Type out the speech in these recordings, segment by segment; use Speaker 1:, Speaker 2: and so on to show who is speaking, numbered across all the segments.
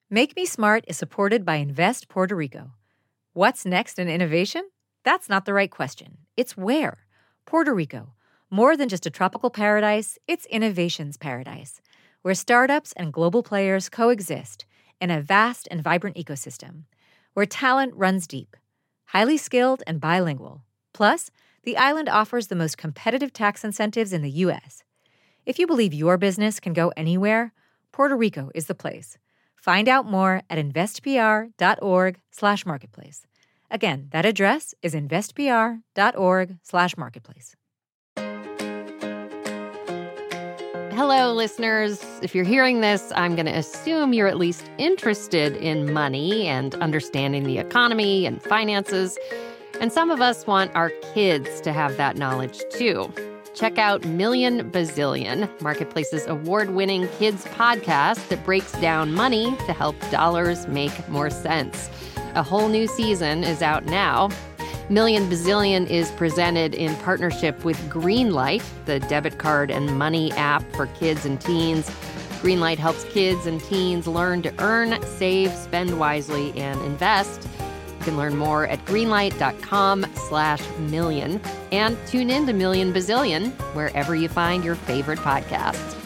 Speaker 1: Make Me Smart is supported by Invest Puerto Rico. What's next in innovation? That's not the right question. It's where. Puerto Rico. More than just a tropical paradise, it's innovation's paradise, where startups and global players coexist in a vast and vibrant ecosystem, where talent runs deep, highly skilled and bilingual. Plus, the island offers the most competitive tax incentives in the U.S. If you believe your business can go anywhere, Puerto Rico is the place. Find out more at investpr.org/marketplace. Again, that address is investpr.org/marketplace.
Speaker 2: Hello, listeners. If you're hearing this, I'm going to assume you're at least interested in money and understanding the economy and finances. And some of us want our kids to have that knowledge, too. Check out Million Bazillion, Marketplace's award-winning kids podcast that breaks down money to help dollars make more sense. A whole new season is out now. Million Bazillion is presented in partnership with Greenlight, the debit card and money app for kids and teens. Greenlight helps kids and teens learn to earn, save, spend wisely, and invest. You can learn more at greenlight.com/million and tune in to Million Bazillion wherever you find your favorite podcasts.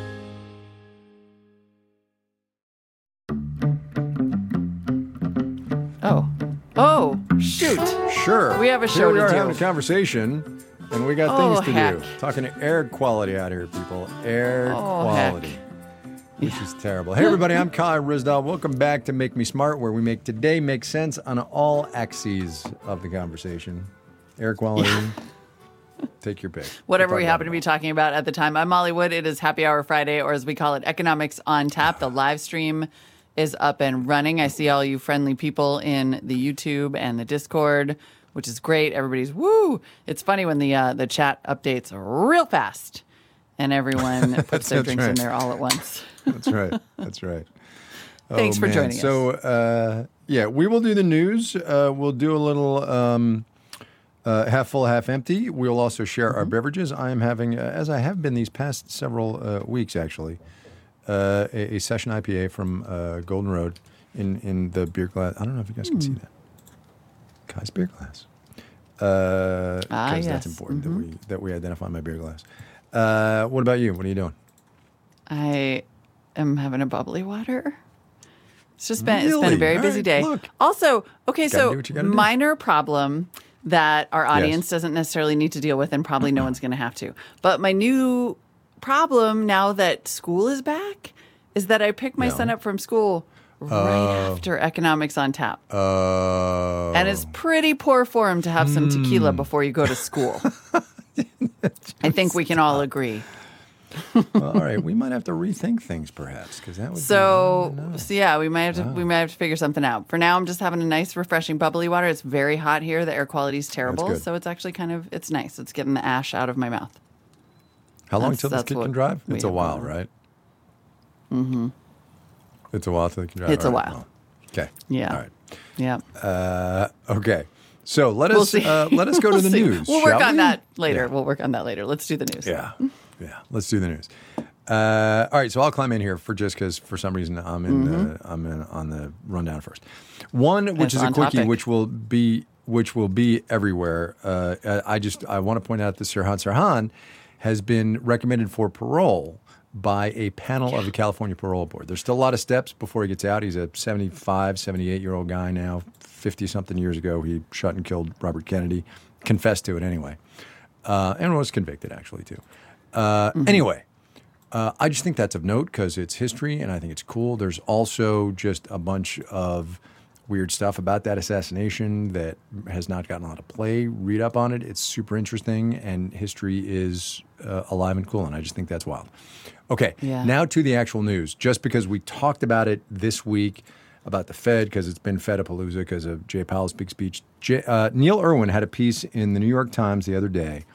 Speaker 3: Oh, shoot.
Speaker 4: Sure.
Speaker 3: We have a show
Speaker 4: Here we
Speaker 3: to
Speaker 4: are
Speaker 3: do.
Speaker 4: having a conversation, and we got things to do. Talking air quality out here, people. Air quality.
Speaker 3: Heck.
Speaker 4: Which is terrible. Hey, everybody, I'm Kyle Rizdal. Welcome back to Make Me Smart, where we make today make sense on all axes of the conversation. Air quality. Take your pick.
Speaker 3: Whatever we happen to be talking about at the time. I'm Molly Wood. It is Happy Hour Friday, or as we call it, Economics on Tap. The live stream is up and running. I see all you friendly people in the YouTube and the Discord, which is great. Everybody's woo. It's funny when the chat updates real fast and everyone puts their drinks in there all at once.
Speaker 4: That's right. That's right.
Speaker 3: Thanks for joining us.
Speaker 4: So, we will do the news. We'll do a little half full, half empty. We'll also share our beverages. I am having, as I have been these past several weeks, actually, a session IPA from Golden Road in the beer glass. I don't know if you guys can see that. Kai's beer glass. Because that's important that we identify my beer glass. What about you? What are you doing?
Speaker 3: I am having a bubbly water. It's been a very busy day.
Speaker 4: Look.
Speaker 3: Also, okay,
Speaker 4: Gotta do
Speaker 3: so
Speaker 4: what you gotta do.
Speaker 3: minor problem that our audience doesn't necessarily need to deal with, and probably no one's going to have to. But my new problem now that school is back is that I pick my son up from school right after Economics on Tap. And it's pretty poor form to have some tequila before you go to school. I think we can all agree.
Speaker 4: Well, all right, we might have to rethink things, perhaps, because that would.
Speaker 3: We might have to figure something out. For now, I'm just having a nice, refreshing, bubbly water. It's very hot here. The air quality is terrible, so it's actually it's nice. It's getting the ash out of my mouth.
Speaker 4: How long till this kid can drive? It's a while, right? Mm-hmm. It's a while till they can drive.
Speaker 3: It's a while.
Speaker 4: Well, okay.
Speaker 3: Yeah.
Speaker 4: All right.
Speaker 3: Yeah.
Speaker 4: Okay. So let us go to the news.
Speaker 3: We'll work on that later.
Speaker 4: Yeah.
Speaker 3: We'll work on that later. Let's do the news.
Speaker 4: Yeah. Let's do the news. All right. So I'll climb in here because for some reason I'm on the rundown first. One, which is a quickie,
Speaker 3: topic.
Speaker 4: which will be everywhere. I want to point out that Sirhan Sirhan has been recommended for parole by a panel of the California Parole Board. There's still a lot of steps before he gets out. He's a 75, 78-year-old guy now. 50-something years ago, he shot and killed Robert Kennedy. Confessed to it anyway. And was convicted, actually, too. Anyway, I just think that's of note because it's history, and I think it's cool. There's also just a bunch of weird stuff about that assassination that has not gotten a lot of play. Read up on it. It's super interesting, and history is alive and cool, and I just think that's wild. Okay, Now to the actual news. Just because we talked about it this week, about the Fed, because it's been Fedapalooza because of Jay Powell's big speech. Neil Irwin had a piece in the New York Times the other day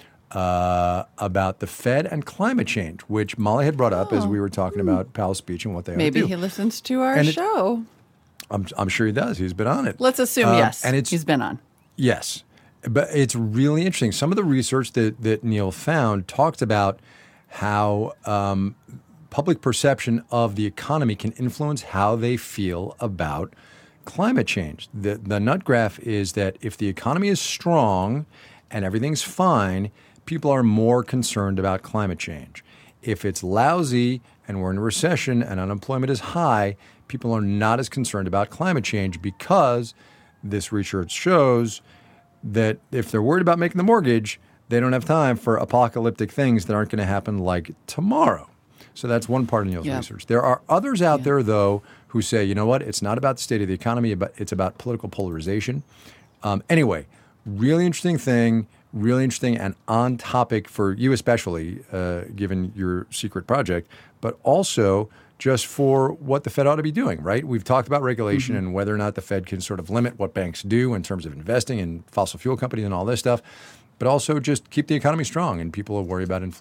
Speaker 4: about the Fed and climate change, which Molly had brought up as we were talking about Powell's speech and what they ought to do.
Speaker 3: Maybe he listens to our show.
Speaker 4: I'm sure he does. He's been on it.
Speaker 3: Let's assume yes. And he's been on.
Speaker 4: Yes. But it's really interesting. Some of the research that Neil found talked about how public perception of the economy can influence how they feel about climate change. The nut graph is that if the economy is strong and everything's fine, people are more concerned about climate change. If it's lousy and we're in a recession and unemployment is high, people are not as concerned about climate change because this research shows that if they're worried about making the mortgage, they don't have time for apocalyptic things that aren't going to happen like tomorrow. So that's one part of Neil's research. There are others out there, though, who say, you know what, it's not about the state of the economy, but it's about political polarization. Anyway, really interesting thing, really interesting and on topic for you especially, given your secret project, but also just for what the Fed ought to be doing, right? We've talked about regulation and whether or not the Fed can sort of limit what banks do in terms of investing in fossil fuel companies and all this stuff, but also just keep the economy strong and people will worry about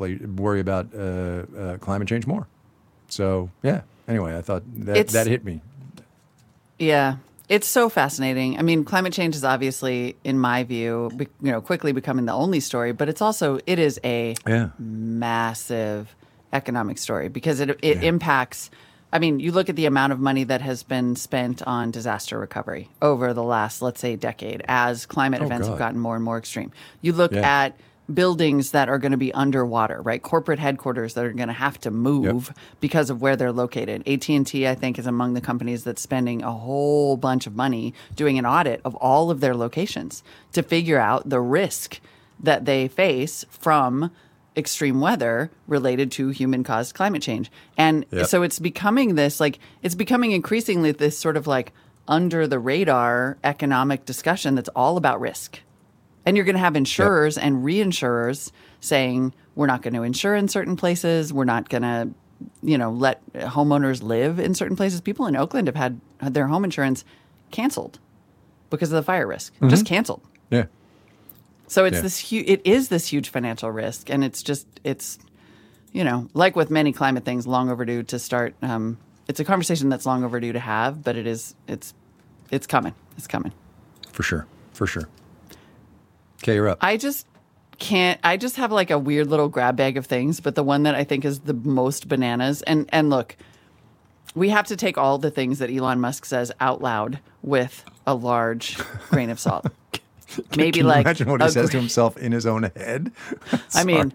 Speaker 4: climate change more. So, yeah. Anyway, I thought that hit me.
Speaker 3: Yeah. It's so fascinating. I mean, climate change is obviously, in my view, quickly becoming the only story, but it is a massive economic story because it impacts. I mean, you look at the amount of money that has been spent on disaster recovery over the last, let's say, decade as climate events have gotten more and more extreme. You look at buildings that are going to be underwater, right? Corporate headquarters that are going to have to move because of where they're located. AT&T, I think, is among the companies that's spending a whole bunch of money doing an audit of all of their locations to figure out the risk that they face from extreme weather related to human-caused climate change. And so it's becoming increasingly this sort of like under-the-radar economic discussion that's all about risk. And you're going to have insurers and reinsurers saying, we're not going to insure in certain places. We're not going to, let homeowners live in certain places. People in Oakland have had their home insurance canceled because of the fire risk. Just canceled. Yeah. So it's it is this huge financial risk. And it's like with many climate things, long overdue to start. It's a conversation that's long overdue to have, but it's coming. It's coming.
Speaker 4: For sure. Okay, you're up.
Speaker 3: I just have like a weird little grab bag of things, but the one that I think is the most bananas, and look, we have to take all the things that Elon Musk says out loud with a large grain of salt.
Speaker 4: Can you imagine what he says to himself in his own head?
Speaker 3: I mean,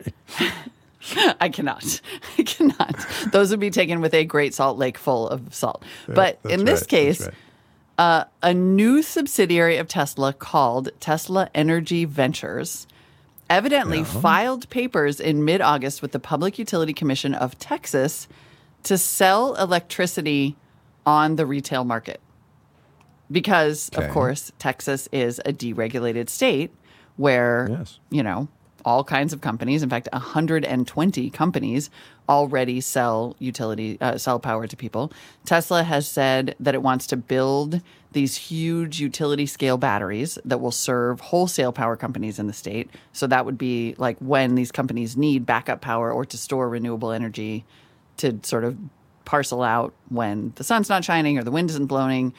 Speaker 3: I cannot. Those would be taken with a Great Salt Lake full of salt. But in this case, a new subsidiary of Tesla called Tesla Energy Ventures evidently filed papers in mid-August with the Public Utility Commission of Texas to sell electricity on the retail market. Because, of course, Texas is a deregulated state where, all kinds of companies, in fact, 120 companies already sell power to people. Tesla has said that it wants to build these huge utility scale batteries that will serve wholesale power companies in the state. So that would be like when these companies need backup power or to store renewable energy to sort of parcel out when the sun's not shining or the wind isn't blowing,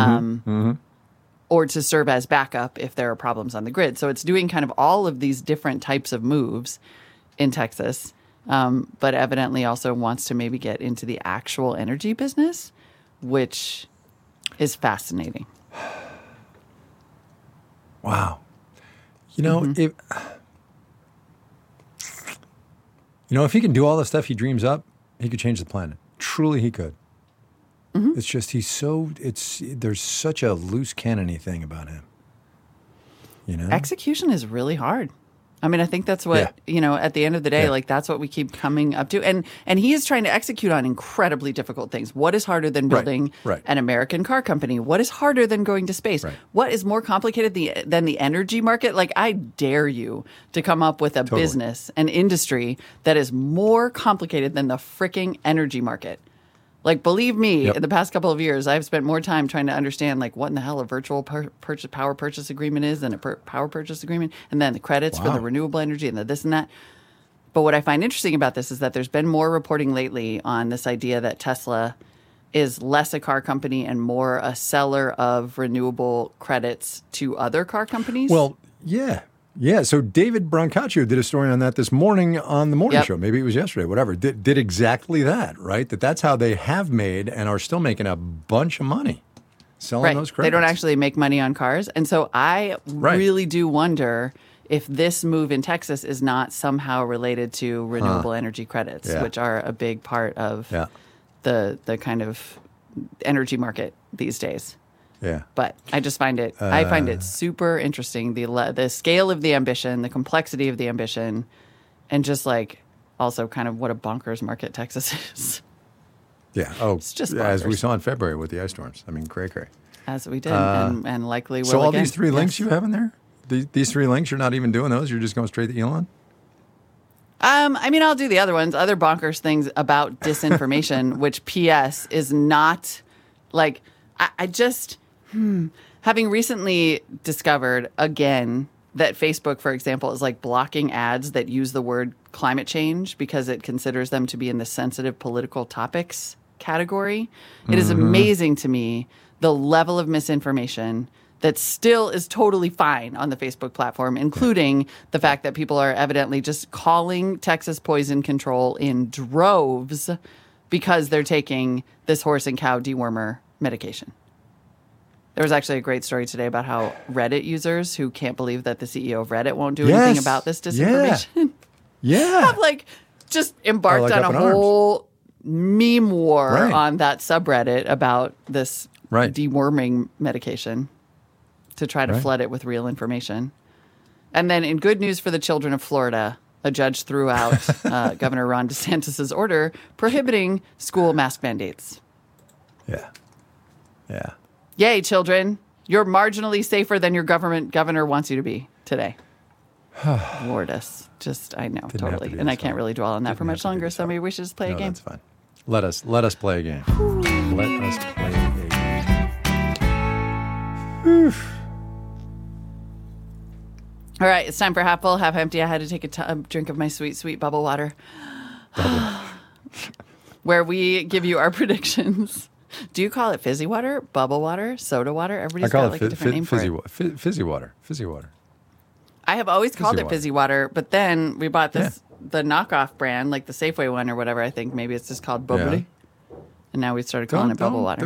Speaker 3: or to serve as backup if there are problems on the grid. So it's doing kind of all of these different types of moves in Texas, but evidently also wants to maybe get into the actual energy business, which is fascinating.
Speaker 4: Wow. If he can do all the stuff he dreams up, he could change the planet. Truly, he could. It's just there's such a loose cannon-y thing about him.
Speaker 3: Execution is really hard. I mean, I think that's what, at the end of the day, like that's what we keep coming up to. And he is trying to execute on incredibly difficult things. What is harder than building an American car company? What is harder than going to space? What is more complicated than the energy market? Like, I dare you to come up with a business, an industry that is more complicated than the freaking energy market. Like, believe me, in the past couple of years, I've spent more time trying to understand, like, what in the hell a virtual power purchase agreement is than a power purchase agreement, and then the credits for the renewable energy and the this and that. But what I find interesting about this is that there's been more reporting lately on this idea that Tesla is less a car company and more a seller of renewable credits to other car companies.
Speaker 4: Well, yeah. Yeah, so David Brancaccio did a story on that this morning on the morning show. Maybe it was yesterday, whatever. Did exactly that, right? That's how they have made and are still making a bunch of money selling those credits.
Speaker 3: They don't actually make money on cars. And so I really do wonder if this move in Texas is not somehow related to renewable energy credits, which are a big part of the kind of energy market these days.
Speaker 4: Yeah.
Speaker 3: But I just find it super interesting, the scale of the ambition, the complexity of the ambition, and just like also kind of what a bonkers market Texas is.
Speaker 4: Yeah. Oh,
Speaker 3: it's just
Speaker 4: as we saw in February with the ice storms. I mean, cray.
Speaker 3: As we did, and likely will
Speaker 4: So all
Speaker 3: again.
Speaker 4: these three links you have in there? These three links, you're not even doing those? You're just going straight to Elon?
Speaker 3: I mean, I'll do the other ones, other bonkers things about disinformation, which P.S. is not like, I just, having recently discovered again that Facebook, for example, is like blocking ads that use the word climate change because it considers them to be in the sensitive political topics category. It is amazing to me the level of misinformation that still is totally fine on the Facebook platform, including the fact that people are evidently just calling Texas poison control in droves because they're taking this horse and cow dewormer medication. There was actually a great story today about how Reddit users who can't believe that the CEO of Reddit won't do anything about this disinformation have like just embarked on a whole meme war on that subreddit about this deworming medication to try to flood it with real information. And then in good news for the children of Florida, a judge threw out Governor Ron DeSantis' order prohibiting school mask mandates.
Speaker 4: Yeah. Yeah.
Speaker 3: Yay, children. You're marginally safer than your governor wants you to be today. Lordus. Just, I know, totally. And I can't really dwell on that for much longer, so maybe we should just play a game.
Speaker 4: That's fine. Let us play a game. Let us play a game.
Speaker 3: All right, it's time for half full, half empty. I had to take a drink of my sweet, sweet bubble water. Where we give you our predictions. Do you call it fizzy water, bubble water, soda water? Everybody's got like a different name for it.
Speaker 4: Fizzy water. Fizzy water.
Speaker 3: I have always called it fizzy water, but then we bought the knockoff brand, like the Safeway one or whatever. I think maybe it's just called bubbly. Yeah. And now we started calling it bubble water.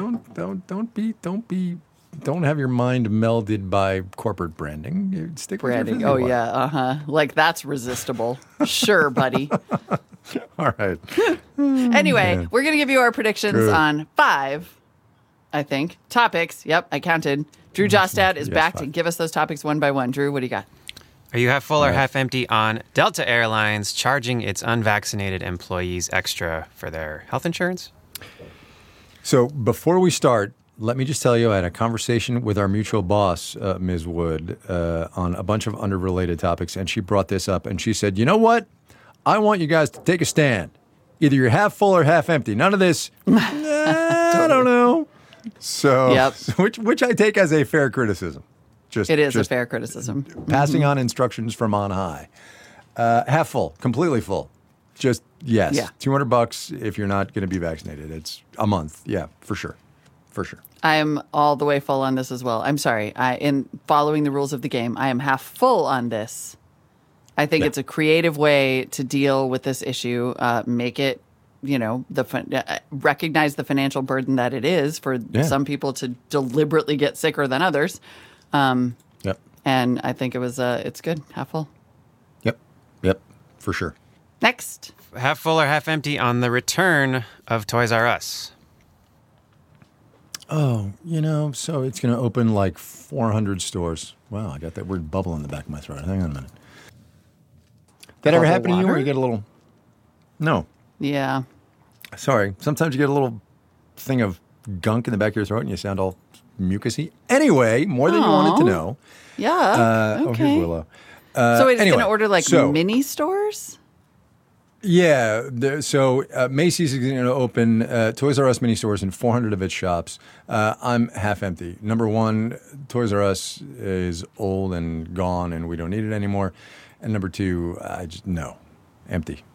Speaker 4: Don't have your mind melded by corporate branding. You stick
Speaker 3: branding.
Speaker 4: With your
Speaker 3: water. Yeah, Like that's resistible. Sure, buddy.
Speaker 4: All right.
Speaker 3: Anyway, we're going to give you our predictions on 5, I think, topics. Yep, I counted. Drew Jostad is back to give us those topics one by one. Drew, what do you got?
Speaker 5: Are you half full or half empty on Delta Airlines charging its unvaccinated employees extra for their health insurance?
Speaker 4: So before we start, let me just tell you, I had a conversation with our mutual boss, Ms. Wood, on a bunch of unrelated topics, and she brought this up, and she said, you know what? I want you guys to take a stand. Either you're half full or half empty. None of this, I don't know. So, which I take as a fair criticism.
Speaker 3: It is a fair criticism.
Speaker 4: Passing on instructions from on high. Half full, completely full. Just, yes, $200 if you're not going to be vaccinated. It's a month. Yeah, for sure. For sure.
Speaker 3: I am all the way full on this as well. I'm sorry. In following the rules of the game, I am half full on this. I think it's a creative way to deal with this issue. Make it, recognize the financial burden that it is for some people to deliberately get sicker than others. And I think it's good. Half full.
Speaker 4: Yep. For sure.
Speaker 3: Next.
Speaker 5: Half full or half empty on the return of Toys R Us?
Speaker 4: Oh, so it's going to open like 400 stores. Wow, I got that weird bubble in the back of my throat. Hang on a minute. That ever happen to you where you get a little... No.
Speaker 3: Yeah.
Speaker 4: Sorry. Sometimes you get a little thing of gunk in the back of your throat and you sound all mucusy. Anyway, more than you wanted to know.
Speaker 3: Yeah. Okay.
Speaker 4: Oh, here's Willow.
Speaker 3: So it's going to order like mini stores?
Speaker 4: Yeah. So Macy's is going to open Toys R Us mini stores in 400 of its shops. I'm half empty. Number one, Toys R Us is old and gone and we don't need it anymore. And number two, no, empty.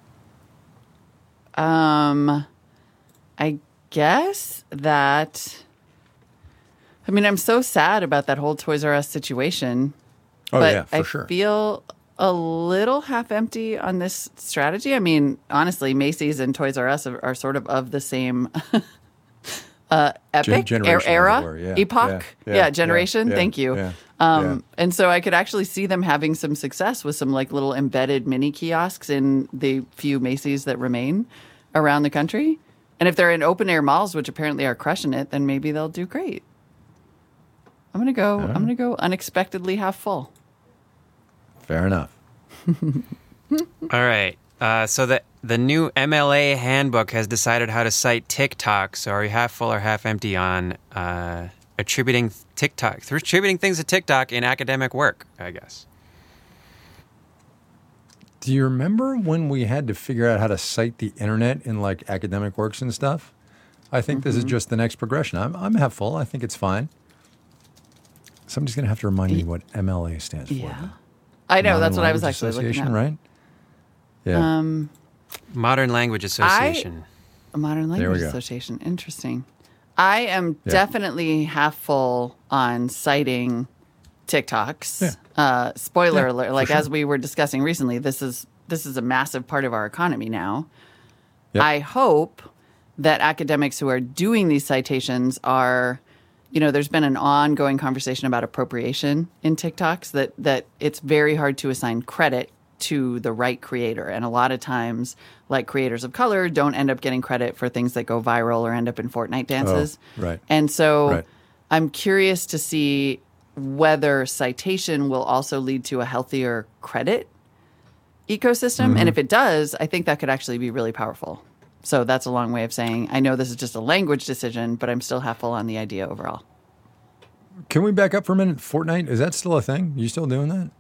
Speaker 3: I guess that, I'm so sad about that whole Toys R Us situation.
Speaker 4: Oh,
Speaker 3: but
Speaker 4: yeah, for
Speaker 3: I
Speaker 4: sure.
Speaker 3: feel a little half empty on this strategy. I mean, honestly, Macy's and Toys R Us are sort of the same epic
Speaker 4: Generation,
Speaker 3: era,
Speaker 4: as it were. Yeah,
Speaker 3: epoch, generation.
Speaker 4: yeah,
Speaker 3: Thank you.
Speaker 4: yeah.
Speaker 3: And so I could actually see them having some success with some like little embedded mini kiosks in the few Macy's that remain around the country. And if they're in open air malls, which apparently are crushing it, then maybe they'll do great. I'm gonna go unexpectedly half full.
Speaker 4: Fair enough.
Speaker 5: All right. So the new MLA handbook has decided how to cite TikTok. So are you half full or half empty on attributing things to TikTok in academic work, I guess?
Speaker 4: Do you remember when we had to figure out how to cite the internet in like academic works and stuff? I think this is just the next progression. I'm half full. I think it's fine. Somebody's going to have to remind me what MLA stands for.
Speaker 3: Yeah. I know. That's what I was actually looking at.
Speaker 4: Right? Yeah.
Speaker 5: Modern Language Association.
Speaker 3: Modern
Speaker 4: There we
Speaker 3: Language
Speaker 4: go.
Speaker 3: Association. Interesting. I am definitely half full on citing TikToks.
Speaker 4: Yeah.
Speaker 3: Spoiler
Speaker 4: Yeah,
Speaker 3: alert!
Speaker 4: for
Speaker 3: Like
Speaker 4: sure.
Speaker 3: as we were discussing recently, this is a massive part of our economy now.
Speaker 4: Yep.
Speaker 3: I hope that academics who are doing these citations are, there's been an ongoing conversation about appropriation in TikToks that it's very hard to assign credit to the right creator. And a lot of times, like creators of color don't end up getting credit for things that go viral or end up in Fortnite dances.
Speaker 4: Oh, right.
Speaker 3: And so
Speaker 4: Right.
Speaker 3: I'm curious to see whether citation will also lead to a healthier credit ecosystem. And if it does, I think that could actually be really powerful. So that's a long way of saying, I know this is just a language decision, but I'm still half full on the idea overall.
Speaker 4: Can we back up for a minute? Fortnite, is that still a thing? You still doing that?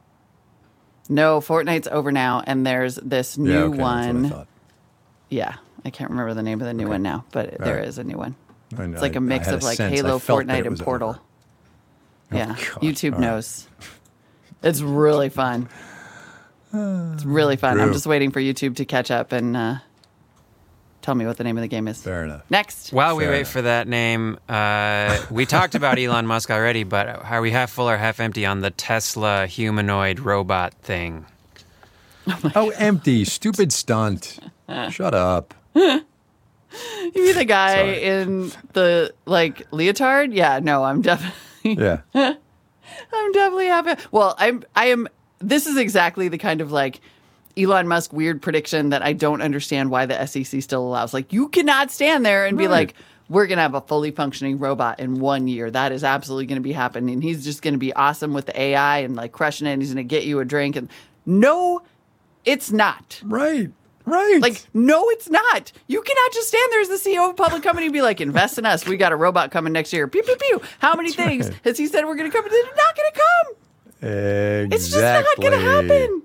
Speaker 3: No, Fortnite's over now, and there's this new
Speaker 4: okay,
Speaker 3: one.
Speaker 4: That's what I thought.
Speaker 3: Yeah, I can't remember the name of the new one now, but there is a new one.
Speaker 4: I know,
Speaker 3: It's like a mix
Speaker 4: had
Speaker 3: of like
Speaker 4: sense.
Speaker 3: Halo,
Speaker 4: I felt that
Speaker 3: Fortnite,
Speaker 4: it
Speaker 3: and
Speaker 4: was
Speaker 3: Portal.
Speaker 4: over.
Speaker 3: Yeah,
Speaker 4: God.
Speaker 3: YouTube
Speaker 4: All right.
Speaker 3: knows. It's really fun. It's really fun. I'm
Speaker 4: True.
Speaker 3: just waiting for YouTube to catch up and tell me what the name of the game is.
Speaker 4: Fair enough.
Speaker 3: Next.
Speaker 5: While we
Speaker 4: Fair
Speaker 5: wait
Speaker 4: enough.
Speaker 5: for that name, we talked about Elon Musk already, but are we half full or half empty on the Tesla humanoid robot thing?
Speaker 4: Oh, empty. Stupid stunt. Shut up.
Speaker 3: You mean the guy
Speaker 4: Sorry.
Speaker 3: in the like leotard? Yeah, no, I'm definitely
Speaker 4: Yeah.
Speaker 3: I'm definitely happy. Well, I am. This is exactly the kind of like Elon Musk weird prediction that I don't understand why the SEC still allows. Like, you cannot stand there and be
Speaker 4: Right.
Speaker 3: like, we're going to have a fully functioning robot in 1 year. That is absolutely going to be happening. He's just going to be awesome with the AI and like crushing it. And he's going to get you a drink. And no, it's not.
Speaker 4: Right. Right.
Speaker 3: Like, no, it's not. You cannot just stand there as the CEO of a public company and be like, invest in us. We got a robot coming next year. Pew, pew, pew. How many things
Speaker 4: right.
Speaker 3: has he said we're going to come? They're not going to come.
Speaker 4: Exactly.
Speaker 3: It's just not going to happen.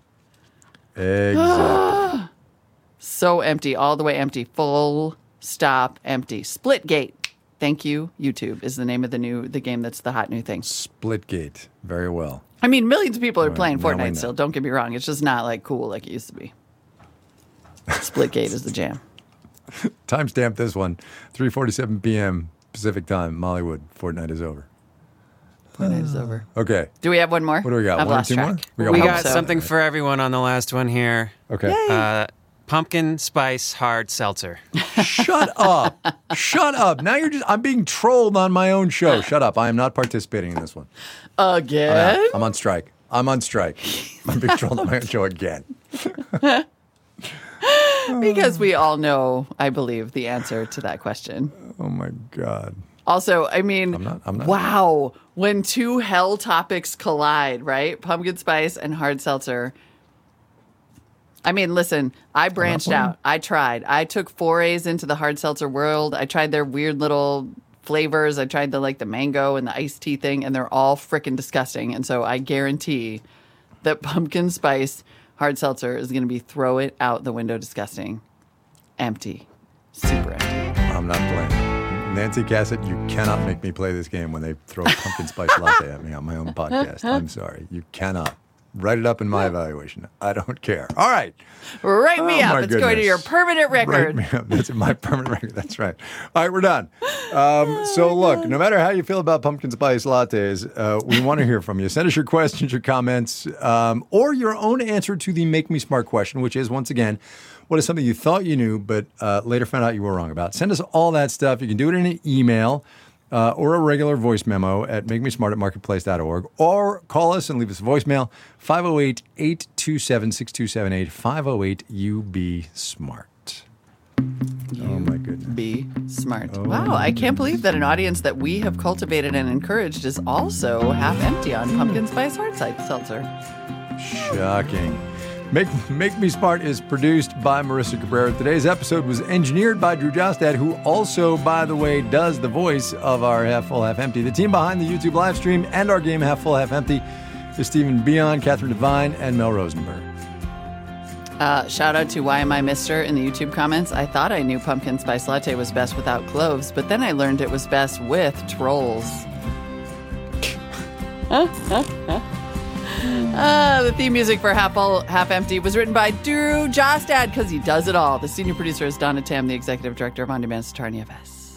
Speaker 4: Exactly.
Speaker 3: So empty, all the way empty. Full stop empty. Splitgate. Thank you. YouTube is the name of the game that's the hot new thing.
Speaker 4: Splitgate. Very well.
Speaker 3: I mean, millions of people are
Speaker 4: Right,
Speaker 3: playing
Speaker 4: now we
Speaker 3: Fortnite
Speaker 4: know.
Speaker 3: still. Don't get me wrong. It's just not like cool like it used to be. Splitgate is the jam.
Speaker 4: Timestamp this one. 3:47 p.m. Pacific time. Mollywood. Fortnite is over.
Speaker 3: Fortnite is over.
Speaker 4: Okay.
Speaker 3: Do we have one more?
Speaker 4: What do we got?
Speaker 3: I've
Speaker 4: One or
Speaker 3: lost
Speaker 4: two
Speaker 3: track.
Speaker 4: more? We
Speaker 5: We
Speaker 4: one
Speaker 5: got
Speaker 4: more.
Speaker 5: something for everyone on the last one here.
Speaker 4: Okay.
Speaker 5: Pumpkin spice hard seltzer.
Speaker 4: Shut up. Shut up. Now I'm being trolled on my own show. Shut up. I am not participating in this one.
Speaker 3: Again?
Speaker 4: I'm on strike. I'm being trolled on my own show again.
Speaker 3: Because we all know, I believe, the answer to that question.
Speaker 4: Oh my God.
Speaker 3: Also, I mean,
Speaker 4: I'm not.
Speaker 3: wow. When two hell topics collide, right? Pumpkin spice and hard seltzer. I mean, listen, I branched out. I tried. I took forays into the hard seltzer world. I tried their weird little flavors. I tried the mango and the iced tea thing, and they're all freaking disgusting. And so I guarantee that pumpkin spice hard seltzer is going to be throw it out the window disgusting. Empty. Super empty.
Speaker 4: I'm not playing. Nancy Cassett, you cannot make me play this game when they throw a pumpkin spice latte at me on my own podcast. I'm sorry. You cannot. Write it up in my evaluation. I don't care. All right.
Speaker 3: Write me up.
Speaker 4: My
Speaker 3: It's going to your permanent record.
Speaker 4: Write me up. That's my permanent record. That's right. All right, we're done. So look, no matter how you feel about pumpkin spice lattes, we want to hear from you. Send us your questions, your comments, or your own answer to the Make Me Smart question, which is, once again, what is something you thought you knew but later found out you were wrong about? Send us all that stuff. You can do it in an email. Or a regular voice memo at makemesmart@marketplace.org, or call us and leave us a voicemail, 508-827-6278, 508-UB-SMART. Oh, my goodness.
Speaker 3: Be smart. Wow, I can't believe that an audience that we have cultivated and encouraged is also half empty on pumpkin spice hard side seltzer.
Speaker 4: Shocking. Make Me Smart is produced by Marissa Cabrera. Today's episode was engineered by Drew Jostad, who also, by the way, does the voice of our Half Full, Half Empty. The team behind the YouTube live stream and our game Half Full, Half Empty is Stephen Bion, Catherine Devine, and Mel Rosenberg.
Speaker 3: Shout out to Why Am I Mister in the YouTube comments. I thought I knew pumpkin spice latte was best without cloves, but then I learned it was best with trolls. The theme music for Half Full, Half Empty was written by Drew Jostad, because he does it all. The senior producer is Donna Tam, the executive director of On Demand Saturnia FS.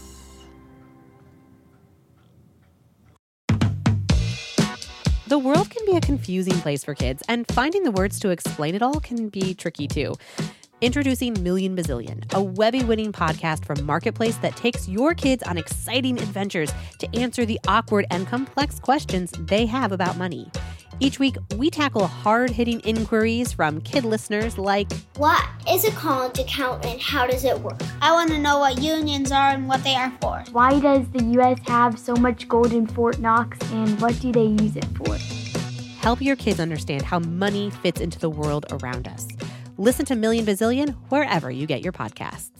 Speaker 2: The world can be a confusing place for kids, and finding the words to explain it all can be tricky too. Introducing Million Bazillion, a Webby-winning podcast from Marketplace that takes your kids on exciting adventures to answer the awkward and complex questions they have about money. Each week, we tackle hard-hitting inquiries from kid listeners like,
Speaker 6: what is a college account and how does it work? I want to know what unions are and what they are for.
Speaker 7: Why does the U.S. have so much gold in Fort Knox, and what do they use it for?
Speaker 2: Help your kids understand how money fits into the world around us. Listen to Million Bazillion wherever you get your podcasts.